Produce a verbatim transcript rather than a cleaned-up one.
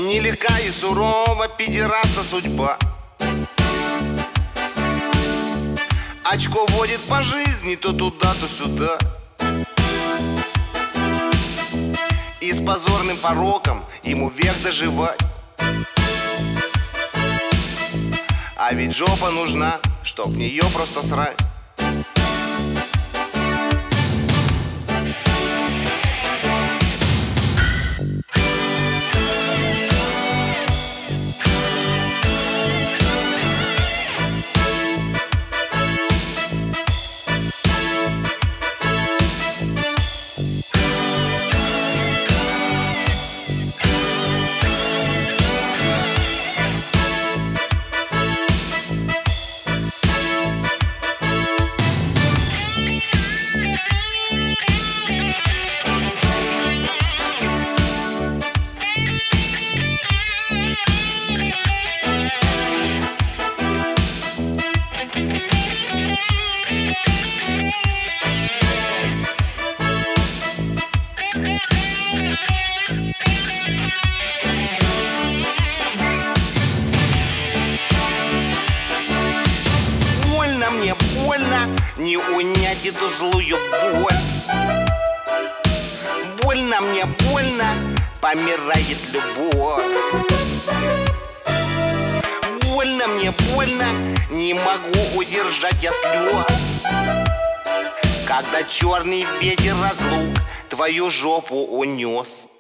Нелегка и сурова педераста судьба. Очко водит по жизни то туда, то сюда. И с позорным пороком ему век доживать. А ведь жопа нужна, чтоб в нее просто срать. Больно мне, больно не унять эту злую боль. Больно мне, больно, помирает любовь. Больно мне, больно, не могу удержать я слез, когда черный ветер разлук твою жопу унес.